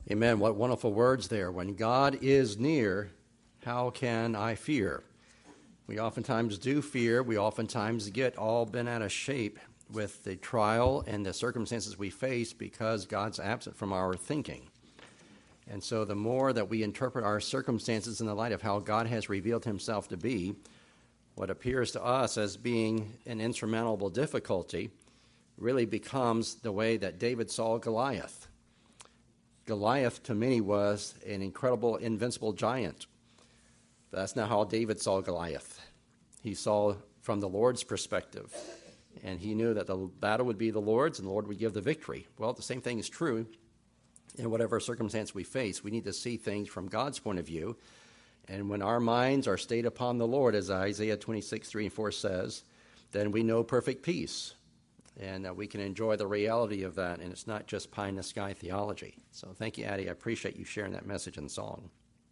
Amen. What wonderful words there. When God is near, how can I fear? We oftentimes do fear. We oftentimes get all bent out of shape with the trial and the circumstances we face because God's absent from our thinking. And so the more that we interpret our circumstances in the light of how God has revealed himself to be, what appears to us as being an insurmountable difficulty really becomes the way that David saw Goliath. Goliath, to many, was an incredible, invincible giant. But that's not how David saw Goliath. He saw from the Lord's perspective, and he knew that the battle would be the Lord's and the Lord would give the victory. Well, the same thing is true in whatever circumstance we face. We need to see things from God's point of view, and when our minds are stayed upon the Lord, as Isaiah 26:3-4 says, then we know perfect peace. And we can enjoy the reality of that, and it's not just pie-in-the-sky theology. So thank you, Addie. I appreciate you sharing that message and song.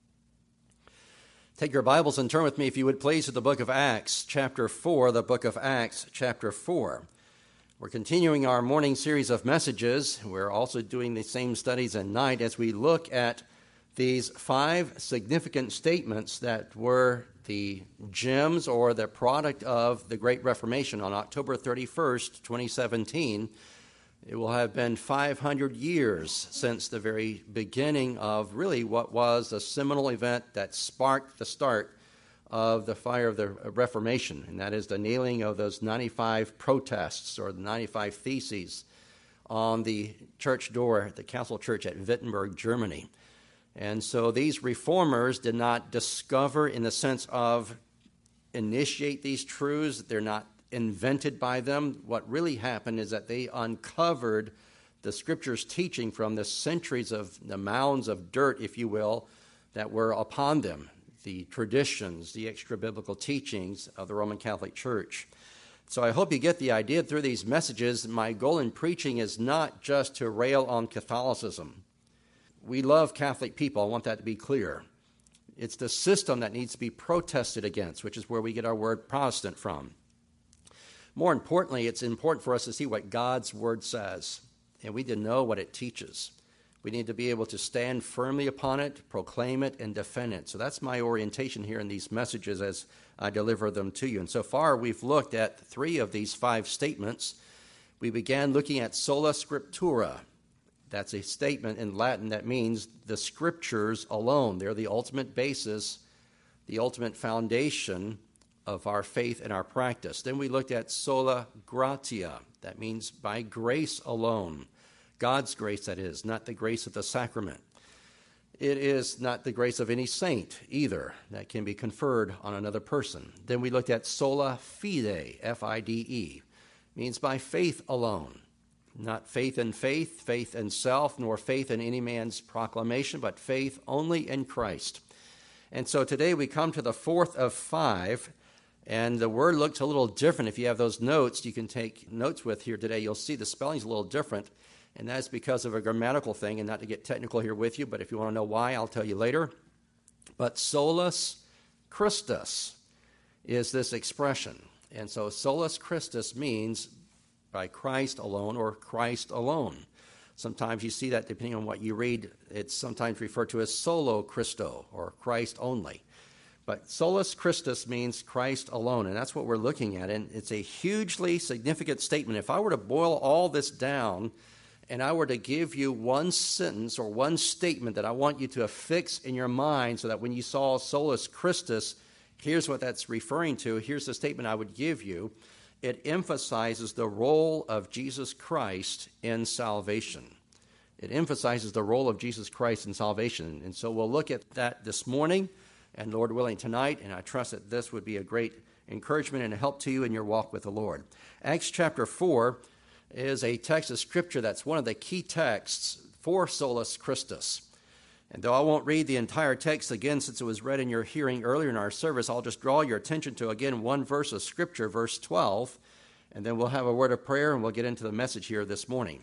Take your Bibles and turn with me, if you would please, to the book of Acts, chapter 4, the book of Acts, chapter 4. We're continuing our morning series of messages. We're also doing the same studies at night as we look at these 5 significant statements that were the gems or the product of the Great Reformation on October 31st, 2017. It will have been 500 years since the very beginning of really what was a seminal event that sparked the start of the fire of the Reformation, and that is the nailing of those 95 protests or the 95 theses on the church door, the Council Church at Wittenberg, Germany. And so these reformers did not discover in the sense of initiate these truths. They're not invented by them. What really happened is that they uncovered the Scripture's teaching from the centuries of the mounds of dirt, if you will, that were upon them, the traditions, the extra-biblical teachings of the Roman Catholic Church. So I hope you get the idea through these messages. My goal in preaching is not just to rail on Catholicism. We love Catholic people. I want that to be clear. It's the system that needs to be protested against, which is where we get our word Protestant from. More importantly, it's important for us to see what God's word says, and we need to know what it teaches. We need to be able to stand firmly upon it, proclaim it, and defend it. So that's my orientation here in these messages as I deliver them to you. And so far, we've looked at 3 of these 5 statements. We began looking at sola scriptura. That's a statement in Latin that means the Scriptures alone. They're the ultimate basis, the ultimate foundation of our faith and our practice. Then we looked at sola gratia. That means by grace alone. God's grace, that is, not the grace of the sacrament. It is not the grace of any saint either that can be conferred on another person. Then we looked at sola fide, F-I-D-E, means by faith alone. Not faith in faith, faith in self, nor faith in any man's proclamation, but faith only in Christ. And so today we come to the 4th of 5, and the word looks a little different. If you have those notes, you can take notes with here today. You'll see the spelling's a little different, and that's because of a grammatical thing, and not to get technical here with you, but if you want to know why, I'll tell you later. But solus Christus is this expression. And so solus Christus means by Christ alone or Christ alone. Sometimes you see that depending on what you read. It's sometimes referred to as solo Christo or Christ only. But solus Christus means Christ alone, and that's what we're looking at. And it's a hugely significant statement. If I were to boil all this down and I were to give you one sentence or one statement that I want you to affix in your mind so that when you saw solus Christus, here's what that's referring to, here's the statement I would give you. It emphasizes the role of Jesus Christ in salvation. It emphasizes the role of Jesus Christ in salvation. And so we'll look at that this morning and, Lord willing, tonight. And I trust that this would be a great encouragement and a help to you in your walk with the Lord. Acts chapter 4 is a text of Scripture that's one of the key texts for solus Christus. And though I won't read the entire text again since it was read in your hearing earlier in our service, I'll just draw your attention to, again, one verse of Scripture, verse 12, and then we'll have a word of prayer and we'll get into the message here this morning.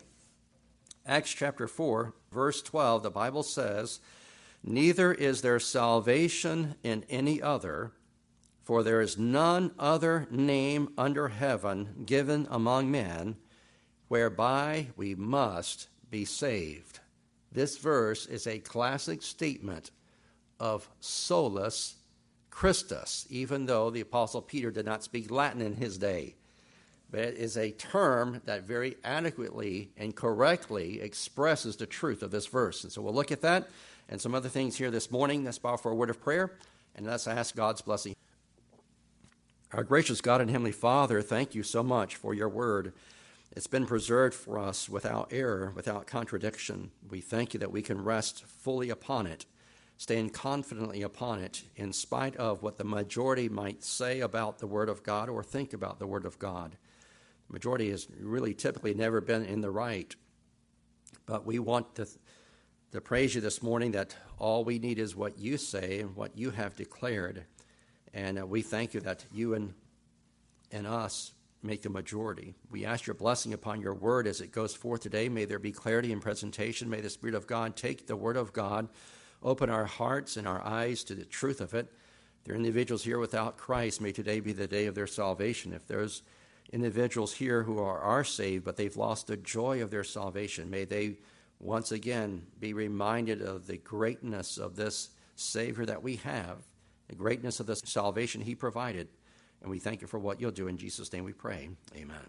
Acts chapter 4, verse 12, the Bible says, "Neither is there salvation in any other, for there is none other name under heaven given among men whereby we must be saved." This verse is a classic statement of solus Christus, even though the Apostle Peter did not speak Latin in his day. But it is a term that very adequately and correctly expresses the truth of this verse. And so we'll look at that and some other things here this morning. Let's bow for a word of prayer, and let's ask God's blessing. Our gracious God and Heavenly Father, thank you so much for your word. It's been preserved for us without error, without contradiction. We thank you that we can rest fully upon it, stand confidently upon it, in spite of what the majority might say about the Word of God or think about the Word of God. The majority has really typically never been in the right. But we want to praise you this morning that all we need is what you say and what you have declared. And we thank you that you and us make the majority. We ask your blessing upon your word as it goes forth today. May there be clarity in presentation. May the Spirit of God take the Word of God, open our hearts and our eyes to the truth of it. If there are individuals here without Christ, may today be the day of their salvation. If there's individuals here who are saved, but they've lost the joy of their salvation, may they once again be reminded of the greatness of this Savior that we have, the greatness of the salvation he provided. And we thank you for what you'll do. In Jesus' name we pray. Amen.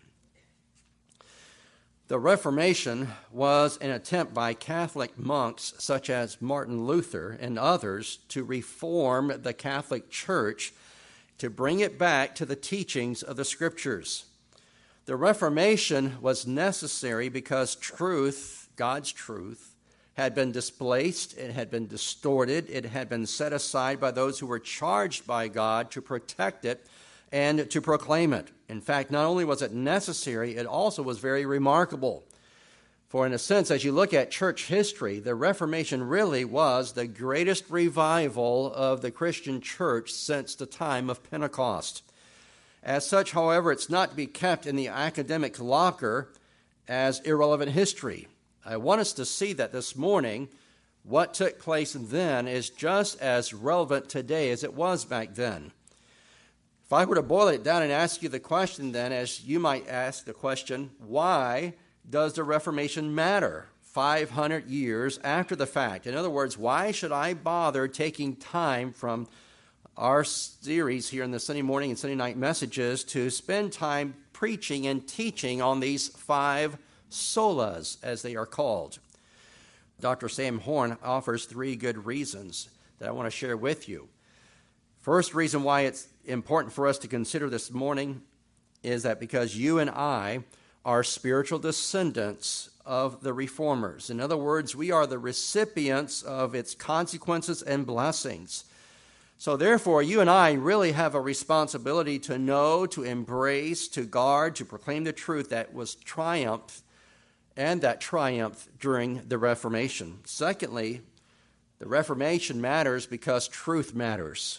The Reformation was an attempt by Catholic monks such as Martin Luther and others to reform the Catholic Church, to bring it back to the teachings of the Scriptures. The Reformation was necessary because truth, God's truth, had been displaced, it had been distorted, it had been set aside by those who were charged by God to protect it and to proclaim it. In fact, not only was it necessary, it also was very remarkable. For in a sense, as you look at church history, the Reformation really was the greatest revival of the Christian church since the time of Pentecost. As such, however, it's not to be kept in the academic locker as irrelevant history. I want us to see that this morning what took place then is just as relevant today as it was back then. If I were to boil it down and ask you the question then, as you might ask the question, why does the Reformation matter 500 years after the fact? In other words, why should I bother taking time from our series here in the Sunday morning and Sunday night messages to spend time preaching and teaching on these 5 solas, as they are called? Dr. Sam Horn offers 3 good reasons that I want to share with you. First reason why it's important for us to consider this morning is that because you and I are spiritual descendants of the Reformers. In other words, we are the recipients of its consequences and blessings. So therefore, you and I really have a responsibility to know, to embrace, to guard, to proclaim the truth that was triumphed and that triumphed during the Reformation. Secondly, the Reformation matters because truth matters.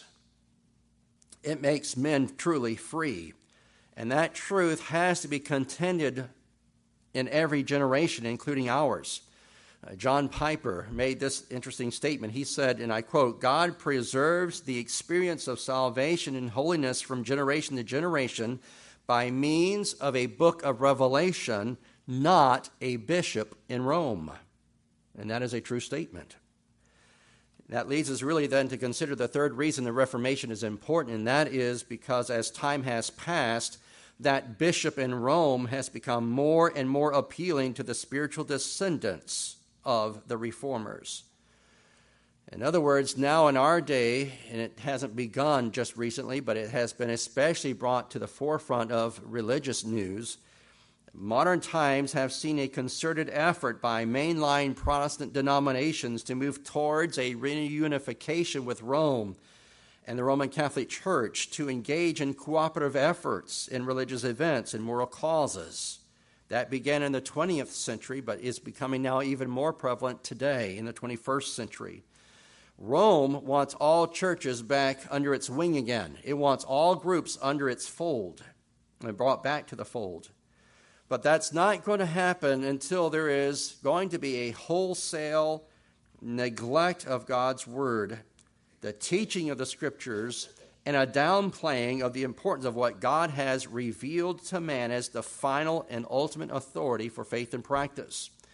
It makes men truly free. And that truth has to be contended in every generation, including ours. John Piper made this interesting statement. He said, and I quote, "God preserves the experience of salvation and holiness from generation to generation by means of a book of Revelation, not a bishop in Rome." And that is a true statement. That leads us really then to consider the third reason the Reformation is important, and that is because as time has passed, that bishop in Rome has become more and more appealing to the spiritual descendants of the Reformers. In other words, now in our day, and it hasn't begun just recently, but it has been especially brought to the forefront of religious news, modern times have seen a concerted effort by mainline Protestant denominations to move towards a reunification with Rome and the Roman Catholic Church, to engage in cooperative efforts in religious events and moral causes. That began in the 20th century, but is becoming now even more prevalent today in the 21st century. Rome wants all churches back under its wing again. It wants all groups under its fold and brought back to the fold. But that's not going to happen until there is going to be a wholesale neglect of God's Word, the teaching of the Scriptures, and a downplaying of the importance of what God has revealed to man as the final and ultimate authority for faith and practice.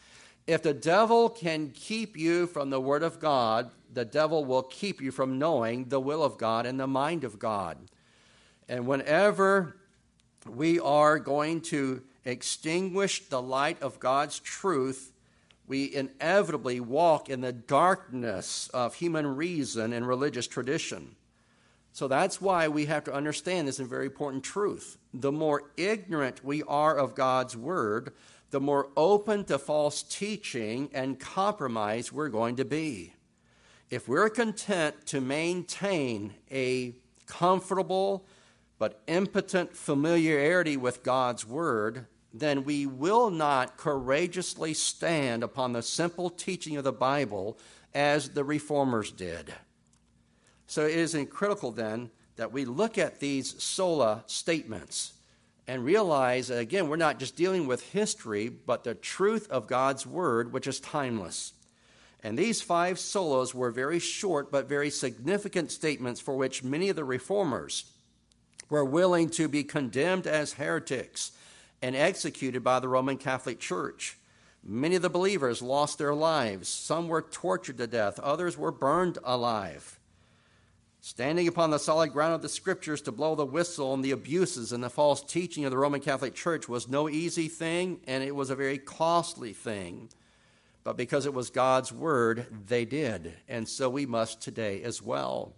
If the devil can keep you from the Word of God, the devil will keep you from knowing the will of God and the mind of God. And whenever we are going to extinguish the light of God's truth, we inevitably walk in the darkness of human reason and religious tradition. So that's why we have to understand this very important truth. The more ignorant we are of God's Word, the more open to false teaching and compromise we're going to be. If we're content to maintain a comfortable but impotent familiarity with God's Word, then we will not courageously stand upon the simple teaching of the Bible as the Reformers did. So it is critical then that we look at these sola statements and realize that, again, we're not just dealing with history, but the truth of God's Word, which is timeless. And these 5 solas were very short but very significant statements for which many of the Reformers were willing to be condemned as heretics and executed by the Roman Catholic Church. Many of the believers lost their lives. Some were tortured to death. Others were burned alive. Standing upon the solid ground of the Scriptures to blow the whistle on the abuses and the false teaching of the Roman Catholic Church was no easy thing, and it was a very costly thing. But because it was God's Word, they did. And so we must today as well.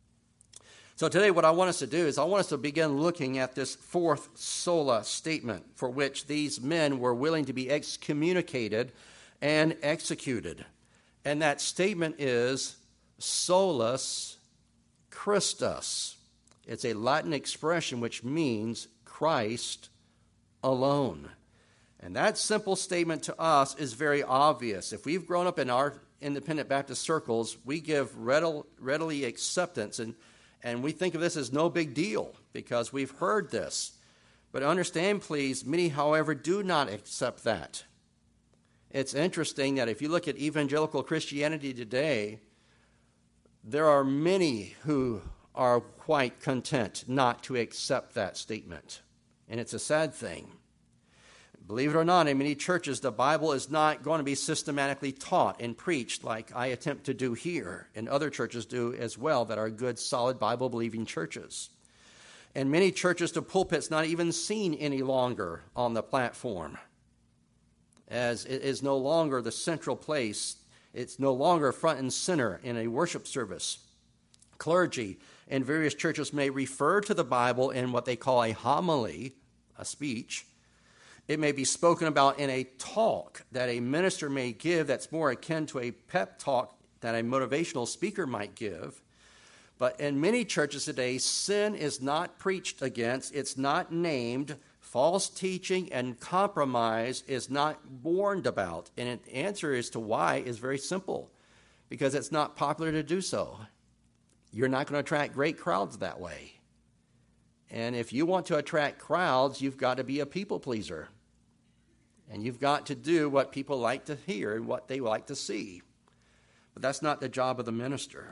So today what I want us to do is I want us to begin looking at this 4th sola statement for which these men were willing to be excommunicated and executed. And that statement is solus Christus. It's a Latin expression which means Christ alone. And that simple statement to us is very obvious. If we've grown up in our independent Baptist circles, we give readily acceptance, and we think of this as no big deal because we've heard this. But understand, please, many, however, do not accept that. It's interesting that if you look at evangelical Christianity today, there are many who are quite content not to accept that statement. And it's a sad thing. Believe it or not, in many churches, the Bible is not going to be systematically taught and preached like I attempt to do here, and other churches do as well that are good, solid, Bible-believing churches. In many churches, the pulpit's not even seen any longer on the platform, as it is no longer the central place. It's no longer front and center in a worship service. Clergy in various churches may refer to the Bible in what they call a homily, a speech. It may be spoken about in a talk that a minister may give that's more akin to a pep talk that a motivational speaker might give. But in many churches today, sin is not preached against, it's not named, false teaching and compromise is not warned about. And the answer as to why is very simple, because it's not popular to do so. You're not going to attract great crowds that way. And if you want to attract crowds, you've got to be a people pleaser. And you've got to do what people like to hear and what they like to see. But that's not the job of the minister.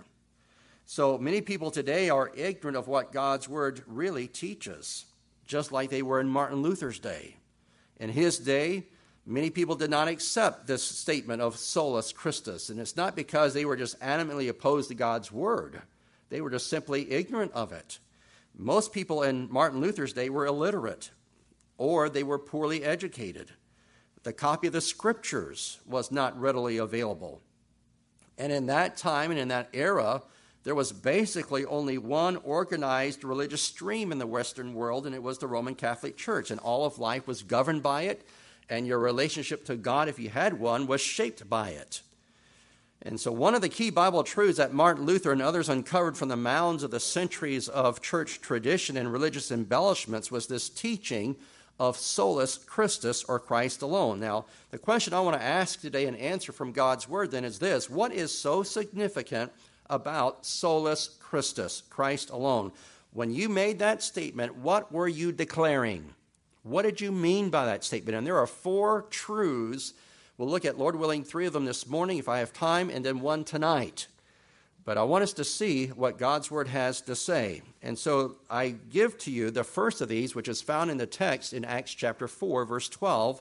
So many people today are ignorant of what God's Word really teaches, just like they were in Martin Luther's day. In his day, many people did not accept this statement of solus Christus. And it's not because they were just adamantly opposed to God's Word. They were just simply ignorant of it. Most people in Martin Luther's day were illiterate, or they were poorly educated. The copy of the Scriptures was not readily available. And in that time and in that era, there was basically only one organized religious stream in the Western world, and it was the Roman Catholic Church. And all of life was governed by it, and your relationship to God, if you had one, was shaped by it. And so one of the key Bible truths that Martin Luther and others uncovered from the mounds of the centuries of church tradition and religious embellishments was this teaching of solus Christus, or Christ alone. Now, the question I want to ask today and answer from God's Word then is this: what is so significant about solus Christus, Christ alone? When you made that statement, what were you declaring? What did you mean by that statement? And there are 4 truths. We'll look at, Lord willing, 3 of them this morning if I have time, and then 1 tonight. But I want us to see what God's Word has to say. And so I give to you the first of these, which is found in the text in Acts chapter 4, verse 12.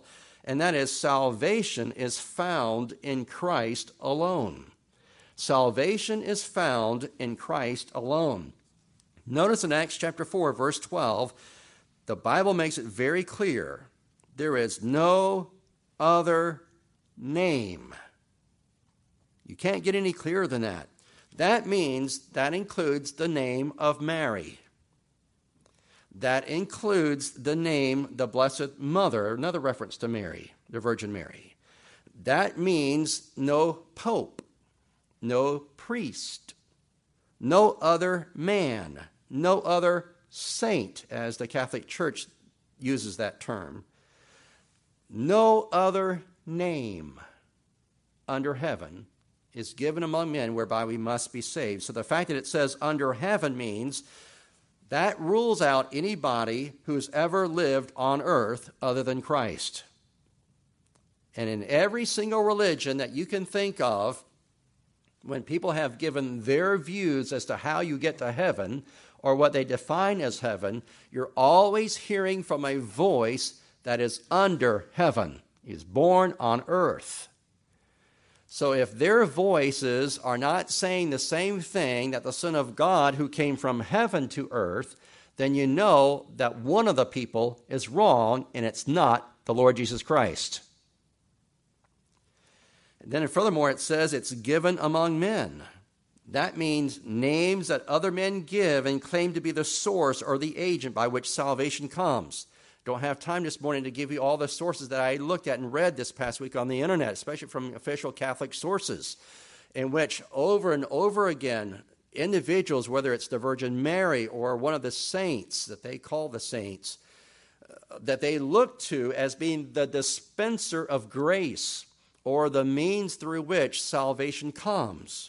and that is salvation is found in Christ alone. Salvation is found in Christ alone. Notice in Acts chapter 4, verse 12, the Bible makes it very clear. There is no other name. You can't get any clearer than that. That means that includes the name of Mary. That includes the name, the Blessed Mother, another reference to Mary, the Virgin Mary. That means no pope, no priest, no other man, no other saint, as the Catholic Church uses that term. No other name under heaven is given among men whereby we must be saved. So the fact that it says under heaven means that rules out anybody who's ever lived on earth other than Christ. And in every single religion that you can think of, when people have given their views as to how you get to heaven or what they define as heaven, you're always hearing from a voice that is under heaven. He's born on earth. So if their voices are not saying the same thing that the Son of God who came from heaven to earth, then you know that one of the people is wrong and it's not the Lord Jesus Christ. And then furthermore, it says it's given among men. That means names that other men give and claim to be the source or the agent by which salvation comes. Don't have time this morning to give you all the sources that I looked at and read this past week on the internet, especially from official Catholic sources, in which over and over again, individuals, whether it's the Virgin Mary or one of the saints that they call the saints, that they look to as being the dispenser of grace or the means through which salvation comes.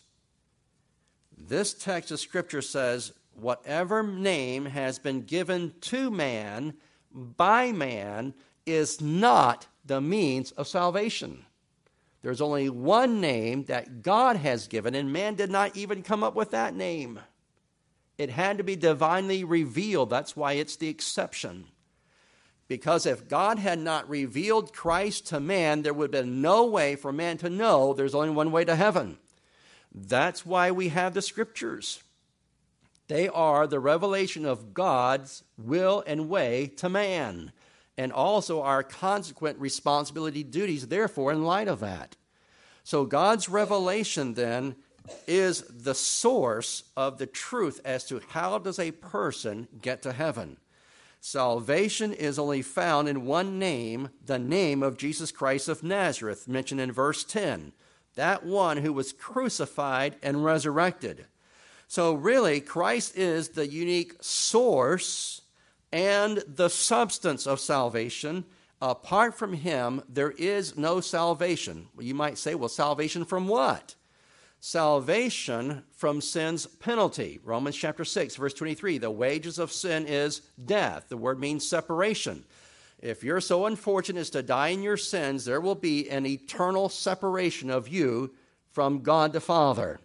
This text of Scripture says, whatever name has been given to man by man is not the means of salvation. There's only one name that God has given, and man did not even come up with that name. It had to be divinely revealed. That's why it's the exception. Because if God had not revealed Christ to man, there would have been no way for man to know there's only one way to heaven. That's why we have the Scriptures. They are the revelation of God's will and way to man, and also our consequent responsibility duties, therefore, in light of that. So God's revelation, then, is the source of the truth as to how does a person get to heaven. Salvation is only found in one name, the name of Jesus Christ of Nazareth, mentioned in verse 10, that one who was crucified and resurrected. So really, Christ is the unique source and the substance of salvation. Apart from him, there is no salvation. Well, you might say, well, salvation from what? Salvation from sin's penalty. Romans chapter 6, verse 23, the wages of sin is death. The word means separation. If you're so unfortunate as to die in your sins, there will be an eternal separation of you from God the Father.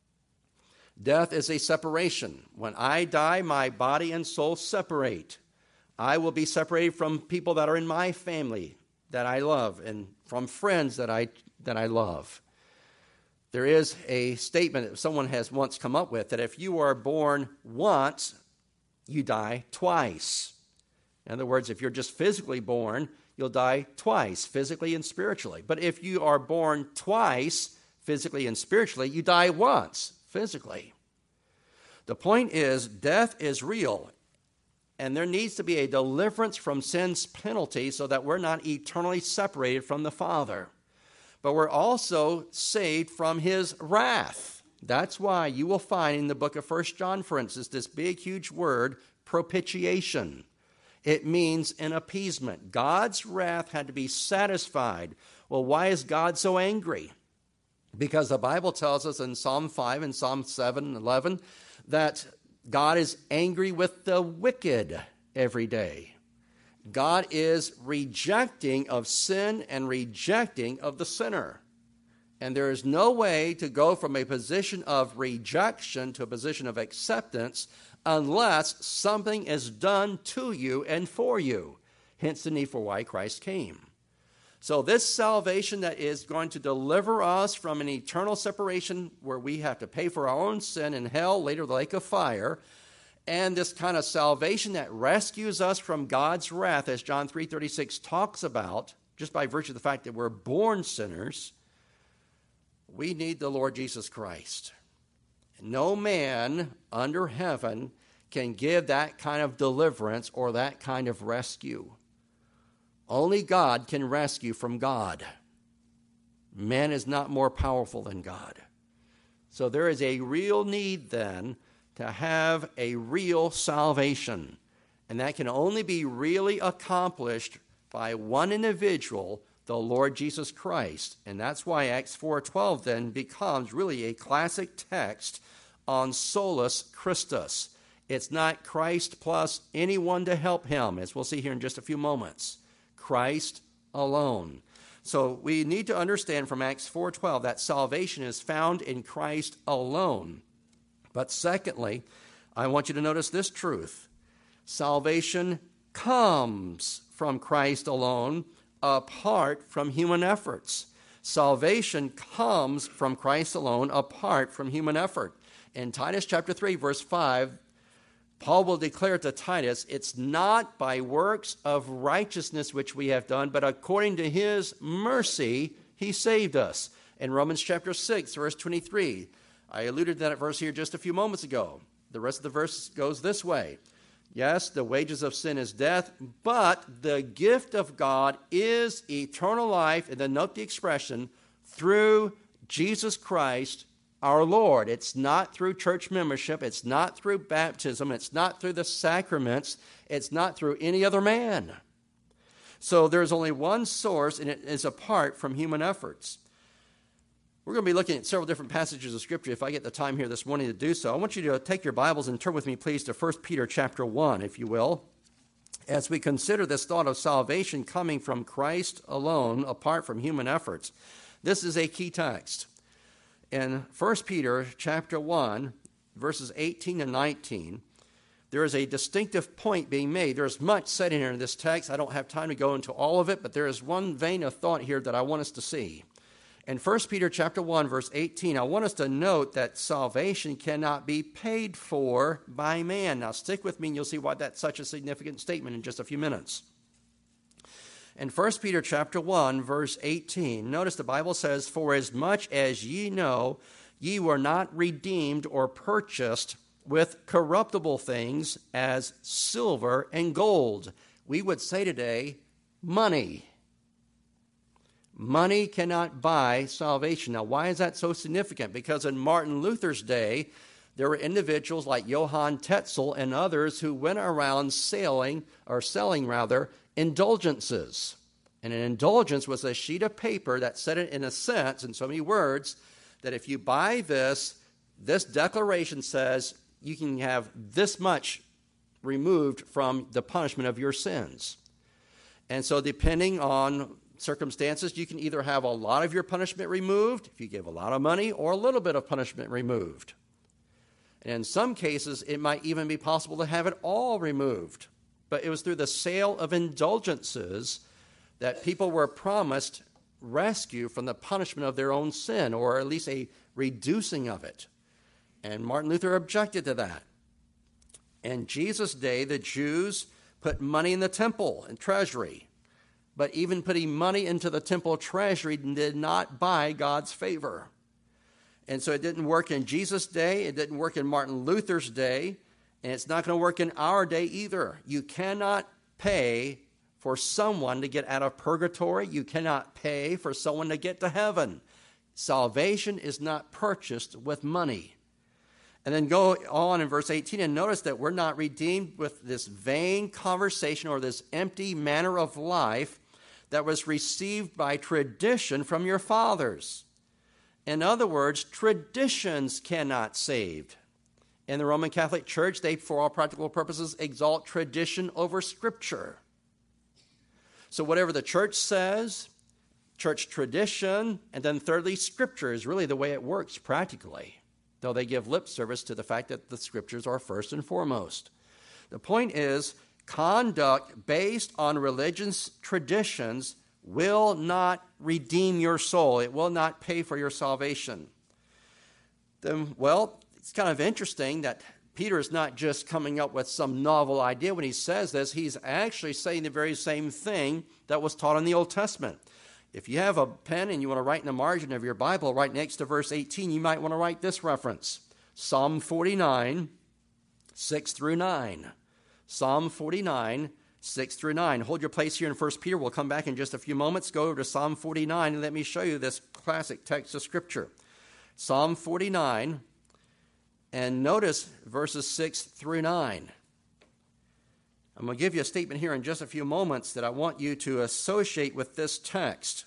Death is a separation. When I die, my body and soul separate. I will be separated from people that are in my family that I love and from friends that I love. There is a statement that someone has once come up with that if you are born once, you die twice. In other words, if you're just physically born, you'll die twice, physically and spiritually. But if you are born twice, physically and spiritually, you die once, physically. The point is, death is real, and there needs to be a deliverance from sin's penalty so that we're not eternally separated from the Father. But we're also saved from his wrath. That's why you will find in the book of 1 John, for instance, this big, huge word, propitiation. It means an appeasement. God's wrath had to be satisfied. Well, why is God so angry? Because the Bible tells us in Psalm 5 and Psalm 7 and 11 that God is angry with the wicked every day. God is rejecting of sin and rejecting of the sinner. And there is no way to go from a position of rejection to a position of acceptance unless something is done to you and for you. Hence the need for why Christ came. So this salvation that is going to deliver us from an eternal separation where we have to pay for our own sin in hell, later the lake of fire, and this kind of salvation that rescues us from God's wrath, as John 3:36 talks about, just by virtue of the fact that we're born sinners, we need the Lord Jesus Christ. No man under heaven can give that kind of deliverance or that kind of rescue. Only God can rescue from God. Man is not more powerful than God. So there is a real need then to have a real salvation. And that can only be really accomplished by one individual, the Lord Jesus Christ. And that's why Acts 4:12 then becomes really a classic text on solus Christus. It's not Christ plus anyone to help him, as we'll see here in just a few moments. Christ alone. So we need to understand from Acts 4:12 that salvation is found in Christ alone. But secondly, I want you to notice this truth. Salvation comes from Christ alone, apart from human efforts. Salvation comes from Christ alone, apart from human effort. In Titus chapter 3, verse 5, Paul will declare to Titus, it's not by works of righteousness which we have done, but according to his mercy, he saved us. In Romans chapter 6, verse 23, I alluded to that verse here just a few moments ago. The rest of the verse goes this way. Yes, the wages of sin is death, but the gift of God is eternal life, and then note the expression, through Jesus Christ our Lord. It's not through church membership. It's not through baptism. It's not through the sacraments. It's not through any other man. So there's only one source, and it is apart from human efforts. We're going to be looking at several different passages of Scripture if I get the time here this morning to do so. I want you to take your Bibles and turn with me, please, to 1 Peter chapter 1, if you will, as we consider this thought of salvation coming from Christ alone, apart from human efforts. This is a key text. In 1 Peter chapter 1, verses 18 and 19, there is a distinctive point being made. There's much said in here in this text. I don't have time to go into all of it, but there is one vein of thought here that I want us to see. In 1 Peter chapter 1, verse 18, I want us to note that salvation cannot be paid for by man. Now stick with me and you'll see why that's such a significant statement in just a few minutes. In 1 Peter chapter 1, verse 18, notice the Bible says, for as much as ye know, ye were not redeemed or purchased with corruptible things as silver and gold. We would say today, money. Money cannot buy salvation. Now, why is that so significant? Because in Martin Luther's day, there were individuals like Johann Tetzel and others who went around selling indulgences. And an indulgence was a sheet of paper that said it in a sense, in so many words, that if you buy this declaration says you can have this much removed from the punishment of your sins. And so depending on circumstances, you can either have a lot of your punishment removed, if you give a lot of money, or a little bit of punishment removed. And in some cases, it might even be possible to have it all removed. But it was through the sale of indulgences that people were promised rescue from the punishment of their own sin, or at least a reducing of it. And Martin Luther objected to that. In Jesus' day, the Jews put money in the temple and treasury. But even putting money into the temple treasury did not buy God's favor. And so it didn't work in Jesus' day. It didn't work in Martin Luther's day. And it's not going to work in our day either. You cannot pay for someone to get out of purgatory. You cannot pay for someone to get to heaven. Salvation is not purchased with money. And then go on in verse 18 and notice that we're not redeemed with this vain conversation or this empty manner of life that was received by tradition from your fathers. In other words, traditions cannot save. In the Roman Catholic Church, they, for all practical purposes, exalt tradition over Scripture. So whatever the church says, church tradition, and then thirdly, Scripture is really the way it works practically, though they give lip service to the fact that the Scriptures are first and foremost. The point is, conduct based on religion's traditions will not redeem your soul. It will not pay for your salvation. Then, well, it's kind of interesting that Peter is not just coming up with some novel idea when he says this. He's actually saying the very same thing that was taught in the Old Testament. If you have a pen and you want to write in the margin of your Bible, right next to verse 18, you might want to write this reference. Psalm 49, 6 through 9. Psalm 49, 6 through 9. Hold your place here in 1 Peter. We'll come back in just a few moments. Go over to Psalm 49 and let me show you this classic text of Scripture. Psalm 49, and notice verses 6 through 9. I'm going to give you a statement here in just a few moments that I want you to associate with this text.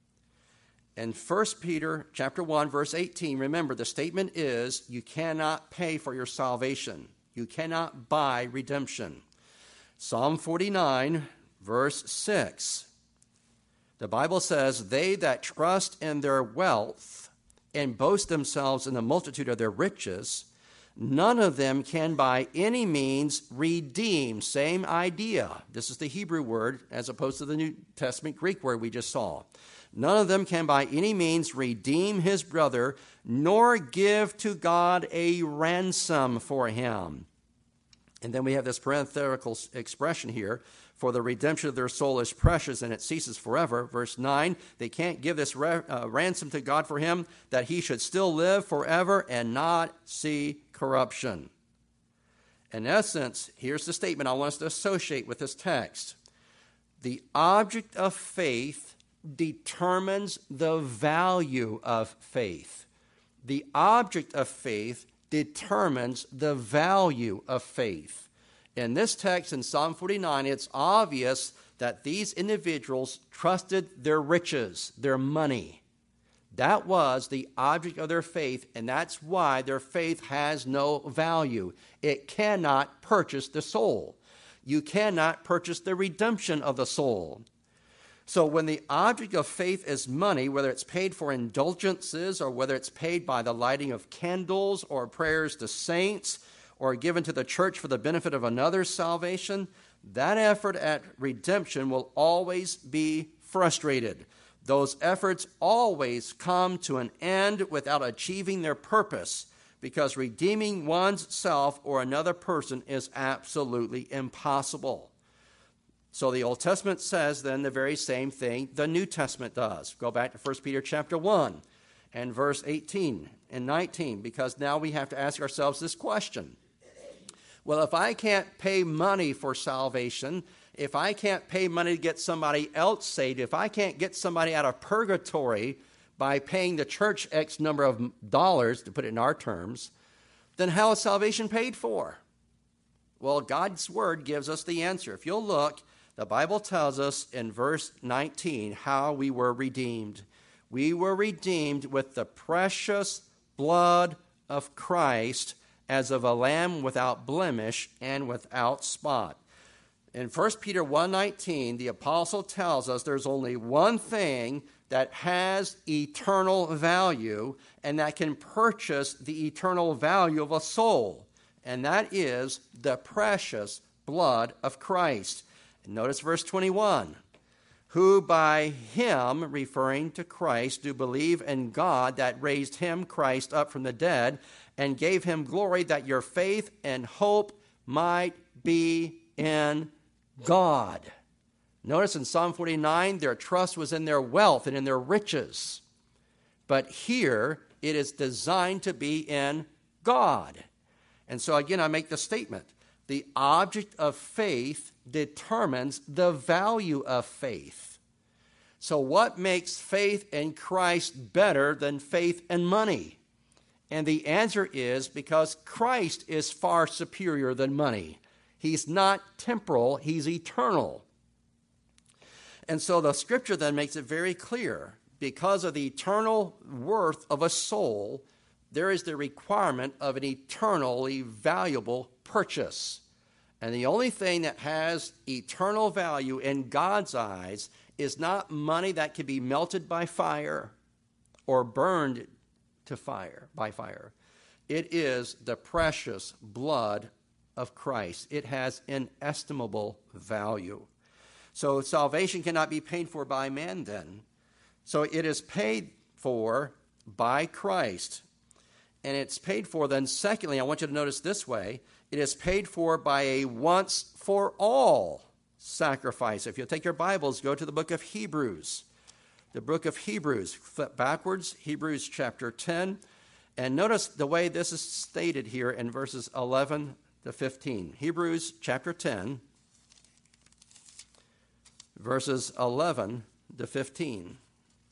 In 1 Peter chapter 1, verse 18, remember, the statement is, you cannot pay for your salvation. You cannot buy redemption. Psalm 49, verse 6. The Bible says, they that trust in their wealth and boast themselves in the multitude of their riches, none of them can by any means redeem. Same idea. This is the Hebrew word as opposed to the New Testament Greek word we just saw. None of them can by any means redeem his brother, nor give to God a ransom for him. And then we have this parenthetical expression here, for the redemption of their soul is precious and it ceases forever. Verse 9, they can't give this ransom to God for him, that he should still live forever and not see corruption. In essence, here's the statement I want us to associate with this text. The object of faith determines the value of faith. The object of faith determines the value of faith. In this text in Psalm 49, it's obvious that these individuals trusted their riches, their money. That was the object of their faith, and that's why their faith has no value. It cannot purchase the soul. You cannot purchase the redemption of the soul. So when the object of faith is money, whether it's paid for indulgences or whether it's paid by the lighting of candles or prayers to saints or given to the church for the benefit of another's salvation, that effort at redemption will always be frustrated. Those efforts always come to an end without achieving their purpose, because redeeming one's self or another person is absolutely impossible. So the Old Testament says then the very same thing the New Testament does. Go back to 1 Peter chapter 1 and verse 18 and 19, because now we have to ask ourselves this question. Well, if I can't pay money for salvation, if I can't pay money to get somebody else saved, if I can't get somebody out of purgatory by paying the church X number of dollars, to put it in our terms, then how is salvation paid for? Well, God's word gives us the answer. If you'll look, the Bible tells us in verse 19 how we were redeemed. We were redeemed with the precious blood of Christ, as of a lamb without blemish and without spot. In 1 Peter 1:19, the apostle tells us there's only one thing that has eternal value and that can purchase the eternal value of a soul, and that is the precious blood of Christ. And notice verse 21. Who by him, referring to Christ, do believe in God that raised him, Christ, up from the dead, and gave him glory, that your faith and hope might be in God. Notice in Psalm 49, their trust was in their wealth and in their riches. But here, it is designed to be in God. And so again, I make the statement. The object of faith determines the value of faith. So what makes faith in Christ better than faith in money? And the answer is because Christ is far superior than money. He's not temporal, he's eternal. And so the scripture then makes it very clear. Because of the eternal worth of a soul, there is the requirement of an eternally valuable purchase. And the only thing that has eternal value in God's eyes is not money that can be melted by fire or burned to fire by fire. It is the precious blood of Christ. It has inestimable value. So salvation cannot be paid for by man then. So it is paid for by Christ. And it's paid for then, secondly, I want you to notice this way, it is paid for by a once-for-all sacrifice. If you'll take your Bibles, go to the book of Hebrews. The book of Hebrews, flip backwards, Hebrews chapter 10. And notice the way this is stated here in verses 11 to 15. Hebrews chapter 10, verses 11 to 15.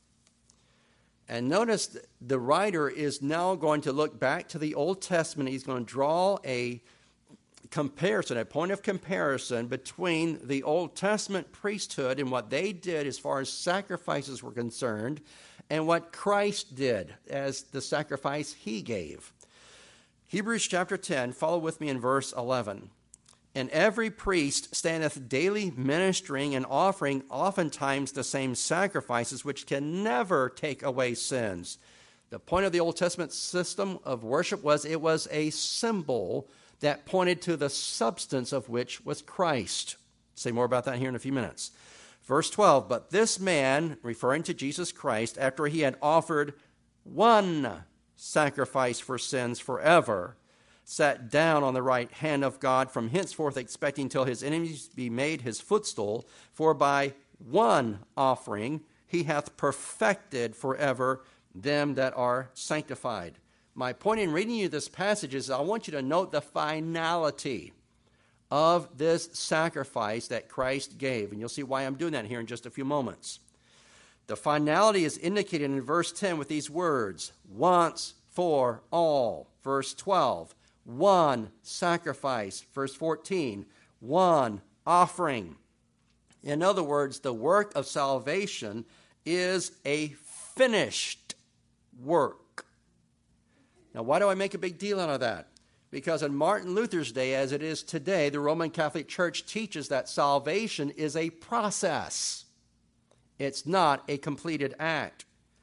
And notice the writer is now going to look back to the Old Testament. He's going to draw a comparison, a point of comparison between the Old Testament priesthood and what they did as far as sacrifices were concerned and what Christ did as the sacrifice he gave. Hebrews chapter 10, follow with me in verse 11. And every priest standeth daily ministering and offering oftentimes the same sacrifices which can never take away sins. The point of the Old Testament system of worship was it was a symbol that pointed to the substance of which was Christ. Say more about that here in a few minutes. Verse 12, but this man, referring to Jesus Christ, after he had offered one sacrifice for sins forever, sat down on the right hand of God, from henceforth expecting till his enemies be made his footstool. For by one offering he hath perfected forever them that are sanctified. My point in reading you this passage is I want you to note the finality of this sacrifice that Christ gave. And you'll see why I'm doing that here in just a few moments. The finality is indicated in verse 10 with these words, once for all. Verse 12, one sacrifice. Verse 14, one offering. In other words, the work of salvation is a finished work. Now, why do I make a big deal out of that? Because in Martin Luther's day, as it is today, the Roman Catholic Church teaches that salvation is a process. It's not a completed act.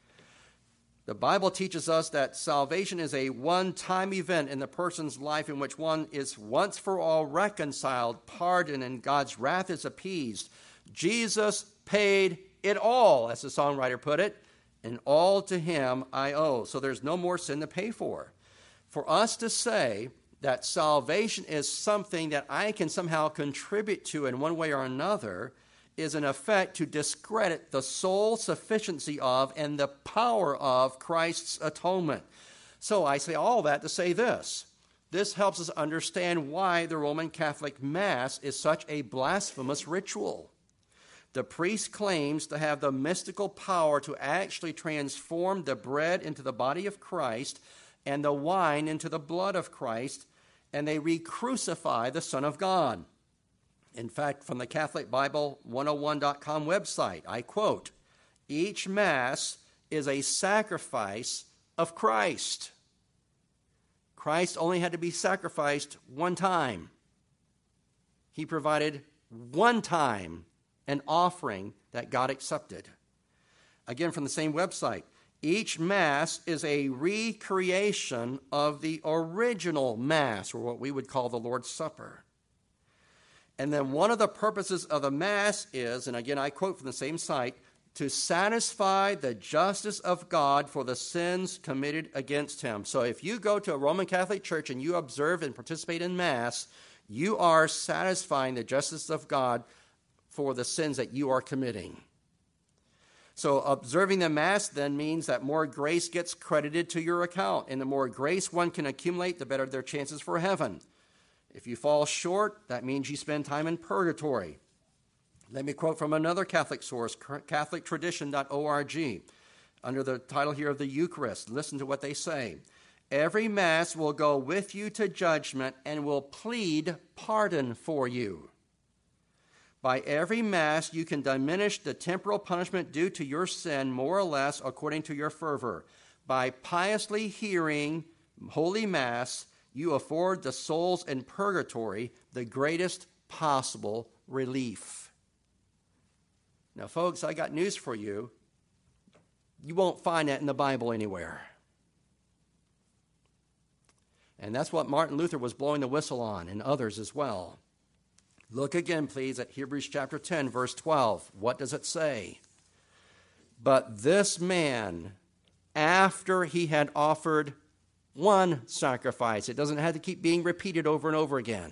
The Bible teaches us that salvation is a one-time event in the person's life in which one is once for all reconciled, pardoned, and God's wrath is appeased. Jesus paid it all, as the songwriter put it, and all to him I owe. So there's no more sin to pay for. For us to say that salvation is something that I can somehow contribute to in one way or another is in effect to discredit the sole sufficiency of and the power of Christ's atonement. So I say all that to say this. This helps us understand why the Roman Catholic Mass is such a blasphemous ritual. The priest claims to have the mystical power to actually transform the bread into the body of Christ and the wine into the blood of Christ, and they re-crucify the Son of God. In fact, from the CatholicBible101.com website, I quote, each Mass is a sacrifice of Christ. Christ only had to be sacrificed one time. He provided one time an offering that God accepted. Again, from the same website, each Mass is a recreation of the original Mass, or what we would call the Lord's Supper. And then one of the purposes of the Mass is, and again I quote from the same site, to satisfy the justice of God for the sins committed against him. So if you go to a Roman Catholic church and you observe and participate in Mass, you are satisfying the justice of God for the sins that you are committing. So observing the Mass then means that more grace gets credited to your account, and the more grace one can accumulate, the better their chances for heaven. If you fall short, that means you spend time in purgatory. Let me quote from another Catholic source, catholictradition.org, under the title here of the Eucharist. Listen to what they say. Every Mass will go with you to judgment and will plead pardon for you. By every Mass, you can diminish the temporal punishment due to your sin more or less according to your fervor. By piously hearing Holy Mass, you afford the souls in purgatory the greatest possible relief. Now, folks, I got news for you. You won't find that in the Bible anywhere. And that's what Martin Luther was blowing the whistle on, and others as well. Look again, please, at Hebrews chapter 10, verse 12. What does it say? But this man, after he had offered one sacrifice, it doesn't have to keep being repeated over and over again.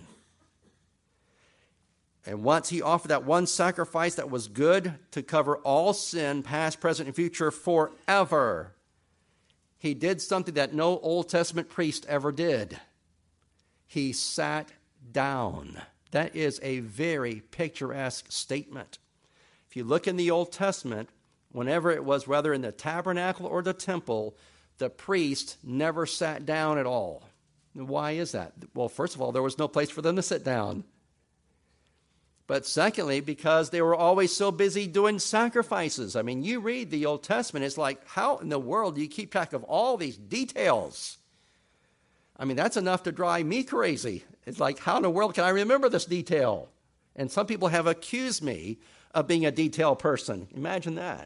And once he offered that one sacrifice that was good to cover all sin, past, present, and future, forever, he did something that no Old Testament priest ever did. He sat down. That is a very picturesque statement. If you look in the Old Testament, whenever it was, whether in the tabernacle or the temple, the priest never sat down at all. And why is that? Well, first of all, there was no place for them to sit down. But secondly, because they were always so busy doing sacrifices. I mean, you read the Old Testament, it's like, how in the world do you keep track of all these details? I mean, that's enough to drive me crazy. It's like, how in the world can I remember this detail? And some people have accused me of being a detail person. Imagine that.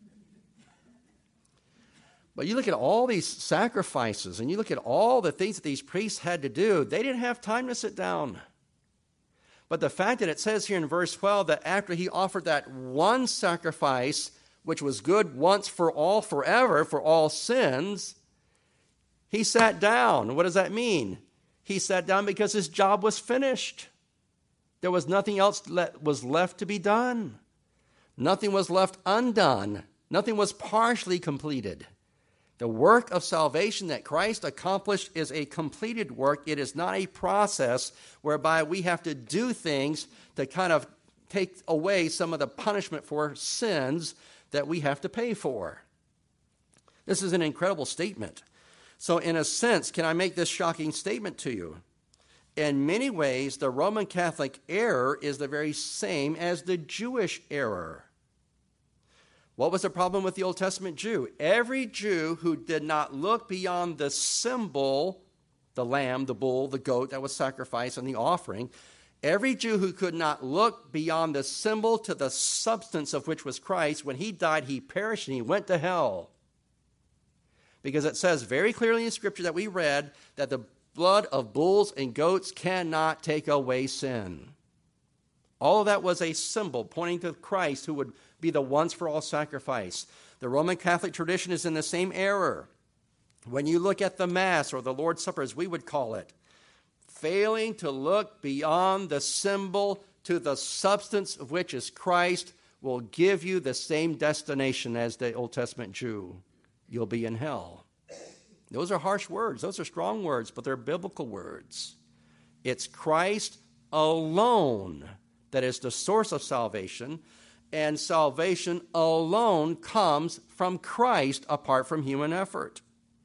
But you look at all these sacrifices and you look at all the things that these priests had to do, they didn't have time to sit down. But the fact that it says here in verse 12 that after he offered that one sacrifice, which was good once for all, forever, for all sins, he sat down. What does that mean? He sat down because his job was finished. There was nothing else that was left to be done. Nothing was left undone. Nothing was partially completed. The work of salvation that Christ accomplished is a completed work. It is not a process whereby we have to do things to kind of take away some of the punishment for sins that we have to pay for. This is an incredible statement. So in a sense, can I make this shocking statement to you? In many ways, the Roman Catholic error is the very same as the Jewish error. What was the problem with the Old Testament Jew? Every Jew who did not look beyond the symbol, the lamb, the bull, the goat that was sacrificed and the offering, every Jew who could not look beyond the symbol to the substance of which was Christ, when he died, he perished and he went to hell. Because it says very clearly in Scripture that we read that the blood of bulls and goats cannot take away sin. All of that was a symbol pointing to Christ who would be the once-for-all sacrifice. The Roman Catholic tradition is in the same error. When you look at the Mass, or the Lord's Supper as we would call it, failing to look beyond the symbol to the substance of which is Christ will give you the same destination as the Old Testament Jew. You'll be in hell. Those are harsh words. Those are strong words, but they're biblical words. It's Christ alone that is the source of salvation, and salvation alone comes from Christ apart from human effort.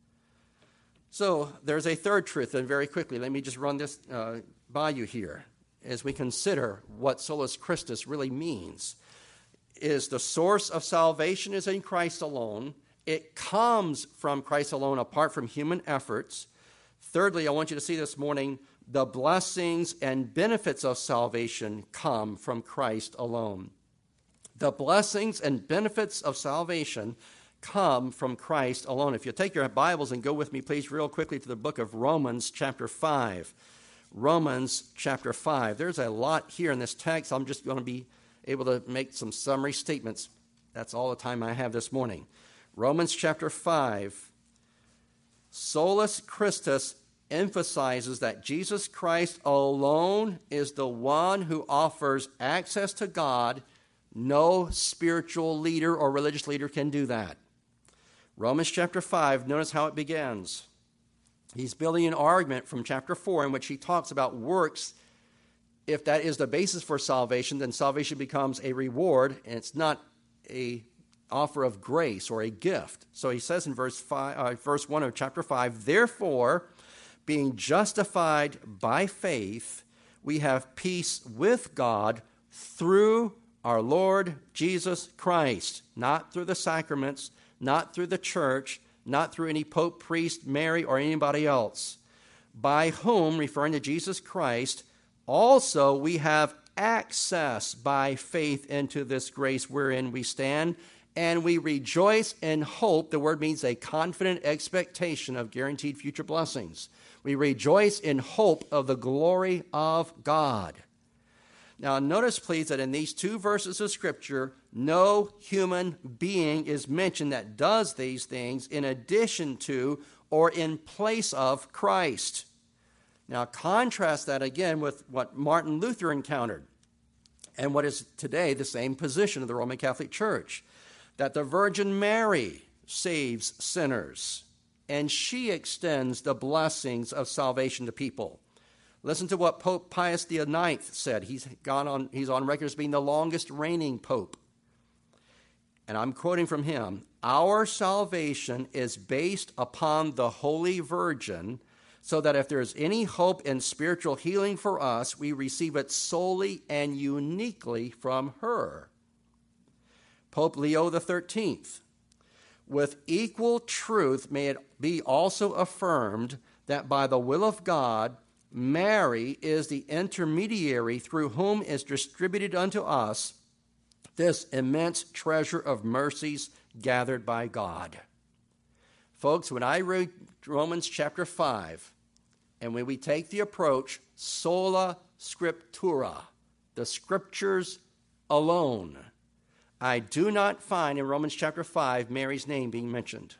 So there's a third truth, and very quickly, let me just run this by you here as we consider what solus Christus really means. Is the source of salvation is in Christ alone. It comes from Christ alone apart from human efforts. Thirdly, I want you to see this morning, the blessings and benefits of salvation come from Christ alone. The blessings and benefits of salvation come from Christ alone. If you take your Bibles and go with me, please, real quickly to the book of Romans chapter 5. Romans chapter 5. There's a lot here in this text. I'm just going to be able to make some summary statements. That's all the time I have this morning. Romans chapter 5. Solus Christus emphasizes that Jesus Christ alone is the one who offers access to God. No spiritual leader or religious leader can do that. Romans chapter 5, notice how it begins. He's building an argument from chapter 4 in which he talks about works. If that is the basis for salvation, then salvation becomes a reward, and it's not a offer of grace or a gift. So he says in verse 1 of chapter 5, therefore, being justified by faith, we have peace with God through our Lord Jesus Christ, not through the sacraments, not through the church, not through any pope, priest, Mary, or anybody else, by whom, referring to Jesus Christ, also we have access by faith into this grace wherein we stand, and we rejoice in hope. The word means a confident expectation of guaranteed future blessings. We rejoice in hope of the glory of God. Now, notice, please, that in these two verses of Scripture, no human being is mentioned that does these things in addition to or in place of Christ. Now, contrast that again with what Martin Luther encountered and what is today the same position of the Roman Catholic Church, that the Virgin Mary saves sinners, and she extends the blessings of salvation to people. Listen to what Pope Pius IX said. He's on record as being the longest reigning pope. And I'm quoting from him, "Our salvation is based upon the Holy Virgin, so that if there is any hope in spiritual healing for us, we receive it solely and uniquely from her." Pope Leo XIII, "With equal truth may it be also affirmed that by the will of God, Mary is the intermediary through whom is distributed unto us this immense treasure of mercies gathered by God." Folks, when I read Romans chapter 5, and when we take the approach sola scriptura, the scriptures alone, I do not find in Romans chapter 5 Mary's name being mentioned.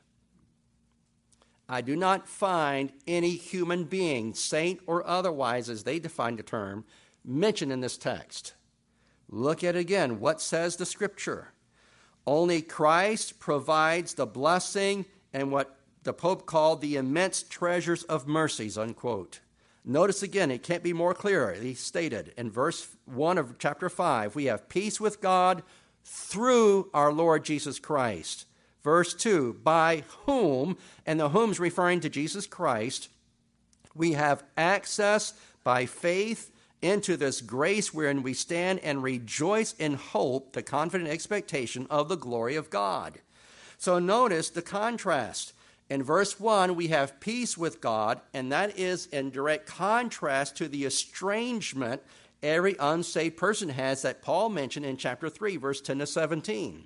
I do not find any human being, saint or otherwise, as they define the term, mentioned in this text. Look at it again. What says the Scripture? Only Christ provides the blessing and what the Pope called the immense treasures of mercies, unquote. Notice again, it can't be more clear. He stated in verse 1 of chapter 5, we have peace with God through our Lord Jesus Christ. Verse 2, by whom, and the whom's referring to Jesus Christ, we have access by faith into this grace wherein we stand and rejoice in hope, the confident expectation of the glory of God. So notice the contrast. In verse 1, we have peace with God, and that is in direct contrast to the estrangement every unsaved person has that Paul mentioned in chapter 3, verse 10 to 17.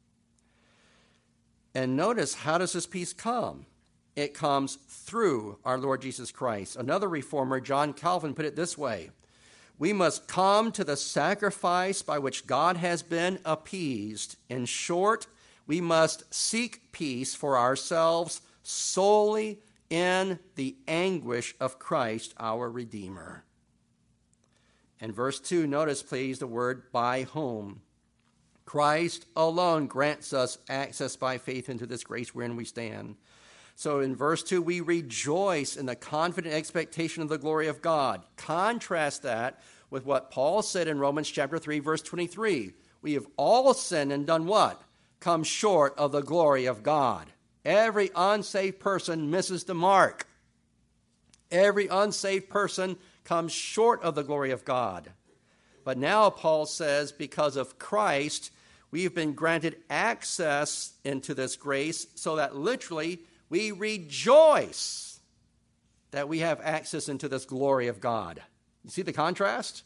And notice, how does this peace come? It comes through our Lord Jesus Christ. Another reformer, John Calvin, put it this way: we must come to the sacrifice by which God has been appeased. In short, we must seek peace for ourselves solely in the anguish of Christ, our Redeemer. In verse 2, notice, please, the word by whom. Christ alone grants us access by faith into this grace wherein we stand. So in verse 2, we rejoice in the confident expectation of the glory of God. Contrast that with what Paul said in Romans chapter 3, verse 23. We have all sinned and done what? Come short of the glory of God. Every unsaved person misses the mark. Every unsaved person comes short of the glory of God. But now Paul says, because of Christ, we've been granted access into this grace, so that literally we rejoice that we have access into this glory of God. You see the contrast?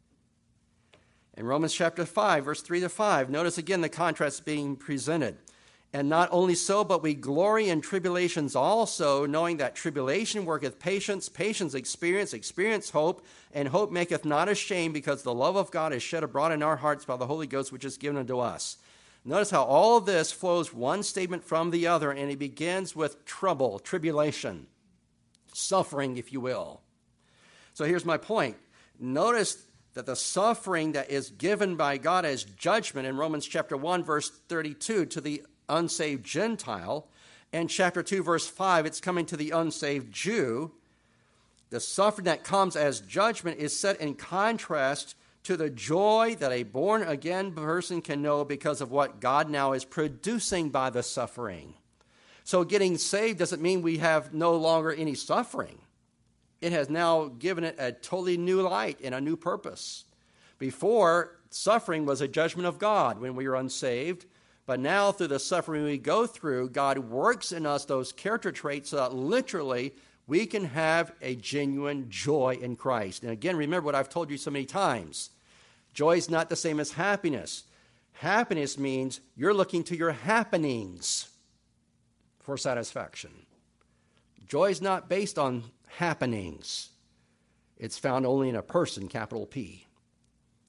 In Romans chapter 5, verse 3 to 5, notice again the contrast being presented. And not only so, but we glory in tribulations also, knowing that tribulation worketh patience, patience experience, experience hope, and hope maketh not ashamed, because the love of God is shed abroad in our hearts by the Holy Ghost, which is given unto us. Notice how all of this flows one statement from the other, and it begins with trouble, tribulation, suffering, if you will. So here's my point. Notice that the suffering that is given by God as judgment in Romans chapter 1, verse 32 to the unsaved Gentile, and chapter 2, verse 5, it's coming to the unsaved Jew. The suffering that comes as judgment is set in contrast to the joy that a born-again person can know because of what God now is producing by the suffering. So getting saved doesn't mean we have no longer any suffering. It has now given it a totally new light and a new purpose. Before, suffering was a judgment of God when we were unsaved. But now, through the suffering we go through, God works in us those character traits so that literally we can have a genuine joy in Christ. And again, remember what I've told you so many times. Joy is not the same as happiness. Happiness means you're looking to your happenings for satisfaction. Joy is not based on happenings. It's found only in a person, capital P.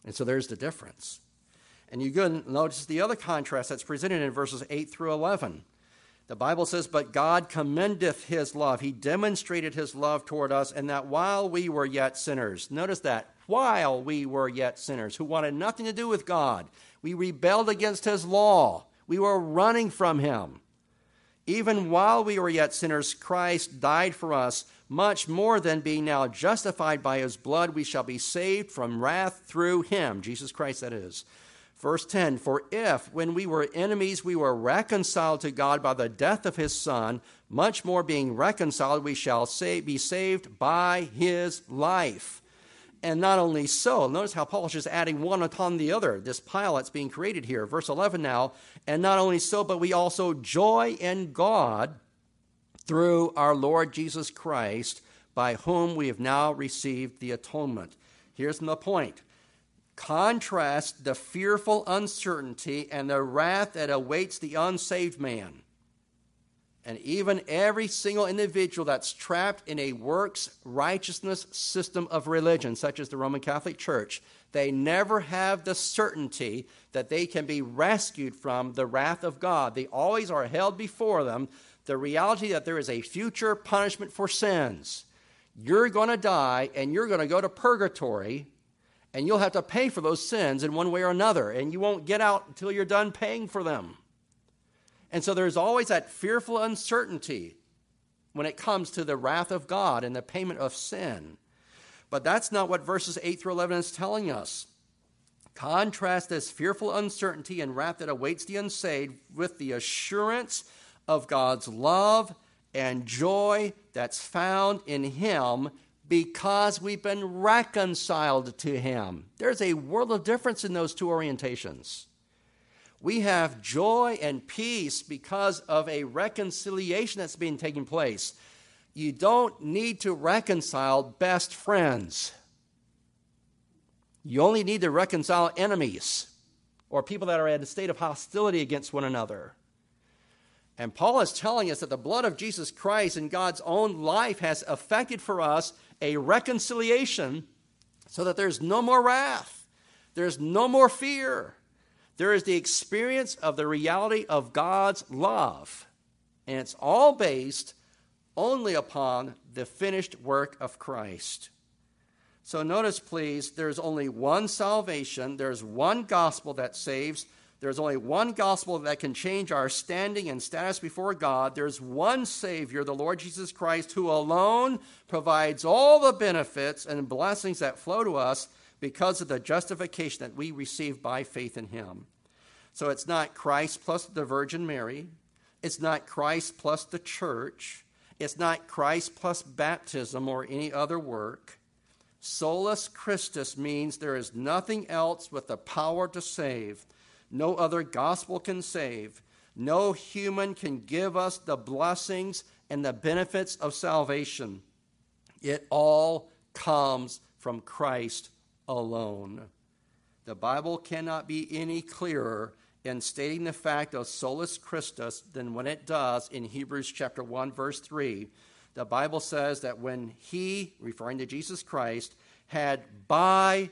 And so there's the difference. And you can notice the other contrast that's presented in verses 8 through 11. The Bible says, "But God commendeth his love." He demonstrated his love toward us, and that while we were yet sinners. Notice that. While we were yet sinners, who wanted nothing to do with God. We rebelled against his law. We were running from him. Even while we were yet sinners, Christ died for us. Much more than being now justified by his blood, we shall be saved from wrath through him. Jesus Christ, that is. Verse 10, "For if, when we were enemies, we were reconciled to God by the death of his Son, much more being reconciled, we shall be saved by his life. And not only so," notice how Paul is just adding one upon the other, this pile that's being created here. Verse 11 now, "And not only so, but we also joy in God through our Lord Jesus Christ, by whom we have now received the atonement." Here's the point. Contrast the fearful uncertainty and the wrath that awaits the unsaved man. And even every single individual that's trapped in a works righteousness system of religion, such as the Roman Catholic Church, they never have the certainty that they can be rescued from the wrath of God. They always are held before them the reality that there is a future punishment for sins. You're going to die, and you're going to go to purgatory, and you'll have to pay for those sins in one way or another, and you won't get out until you're done paying for them. And so there's always that fearful uncertainty when it comes to the wrath of God and the payment of sin. But that's not what verses 8 through 11 is telling us. Contrast this fearful uncertainty and wrath that awaits the unsaved with the assurance of God's love and joy that's found in him because we've been reconciled to him. There's a world of difference in those two orientations. We have joy and peace because of a reconciliation that's been taking place. You don't need to reconcile best friends. You only need to reconcile enemies or people that are in a state of hostility against one another. And Paul is telling us that the blood of Jesus Christ and God's own life has effected for us a reconciliation so that there's no more wrath. There's no more fear. There is the experience of the reality of God's love. And it's all based only upon the finished work of Christ. So notice, please, there's only one salvation. There's one gospel that saves. There's only one gospel that can change our standing and status before God. There's one Savior, the Lord Jesus Christ, who alone provides all the benefits and blessings that flow to us because of the justification that we receive by faith in him. So it's not Christ plus the Virgin Mary. It's not Christ plus the church. It's not Christ plus baptism or any other work. Solus Christus means there is nothing else with the power to save. No other gospel can save. No human can give us the blessings and the benefits of salvation. It all comes from Christ alone. The Bible cannot be any clearer in stating the fact of solus Christus than when it does in Hebrews chapter 1, verse 3. The Bible says that when he, referring to Jesus Christ, had by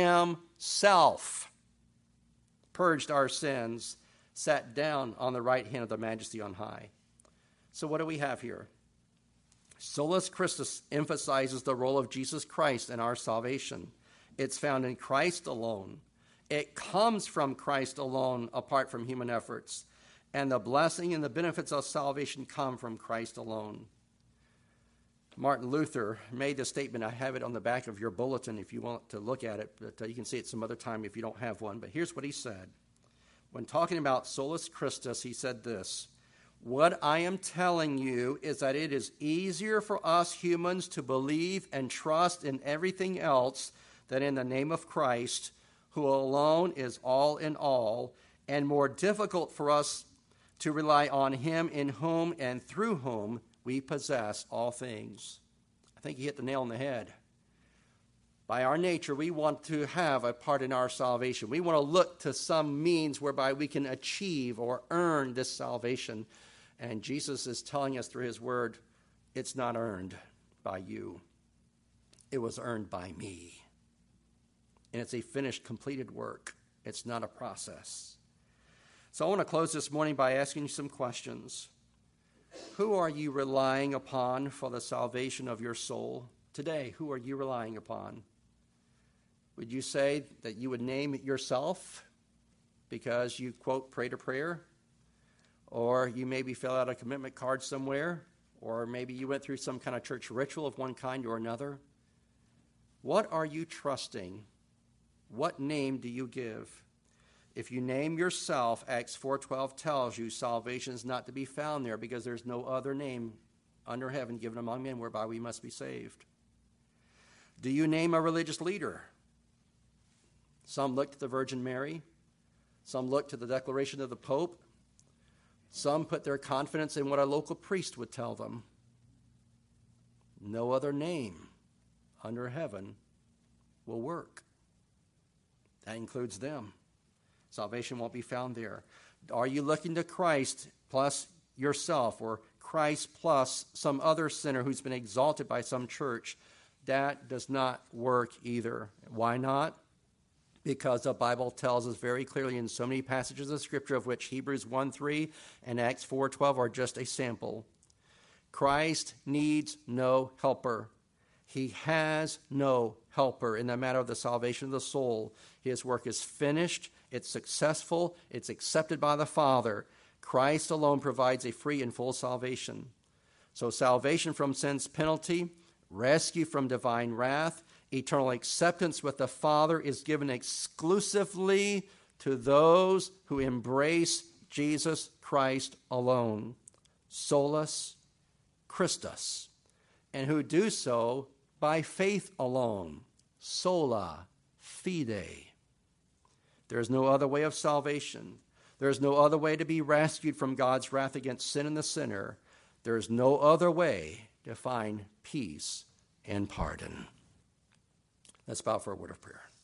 himself purged our sins, sat down on the right hand of the Majesty on high. So what do we have here? Solus Christus emphasizes the role of Jesus Christ in our salvation. It's found in Christ alone. It comes from Christ alone, apart from human efforts. And the blessing and the benefits of salvation come from Christ alone. Martin Luther made the statement. I have it on the back of your bulletin if you want to look at it, but you can see it some other time if you don't have one. But here's what he said. When talking about solus Christus, he said this: "What I am telling you is that it is easier for us humans to believe and trust in everything else than in the name of Christ, who alone is all in all, and more difficult for us to rely on him in whom and through whom we possess all things." I think he hit the nail on the head. By our nature, we want to have a part in our salvation. We want to look to some means whereby we can achieve or earn this salvation. And Jesus is telling us through his word, it's not earned by you. It was earned by me. and it's a finished, completed work. It's not a process. So I want to close this morning by asking you some questions. Who are you relying upon for the salvation of your soul today? Who are you relying upon? Would you say that you would name yourself because you, quote, prayed a prayer? Or you maybe fill out a commitment card somewhere? Or maybe you went through some kind of church ritual of one kind or another? What are you trusting? What name do you give? If you name yourself, Acts 4:12 tells you salvation is not to be found there because there's no other name under heaven given among men whereby we must be saved. Do you name a religious leader? Some look to the Virgin Mary. Some look to the declaration of the Pope. Some put their confidence in what a local priest would tell them. No other name under heaven will work. That includes them. Salvation won't be found there. Are you looking to Christ plus yourself, or Christ plus some other sinner who's been exalted by some church? That does not work either. Why not? Because the Bible tells us very clearly in so many passages of Scripture, of which Hebrews 1:3 and Acts 4:12 are just a sample. Christ needs no helper. He has no helper in the matter of the salvation of the soul. His work is finished. It's successful. It's accepted by the Father. Christ alone provides a free and full salvation. So salvation from sin's penalty, rescue from divine wrath, eternal acceptance with the Father is given exclusively to those who embrace Jesus Christ alone, solus Christus, and who do so by faith alone, sola fide. There is no other way of salvation. There is no other way to be rescued from God's wrath against sin and the sinner. There is no other way to find peace and pardon. Let's bow for a word of prayer.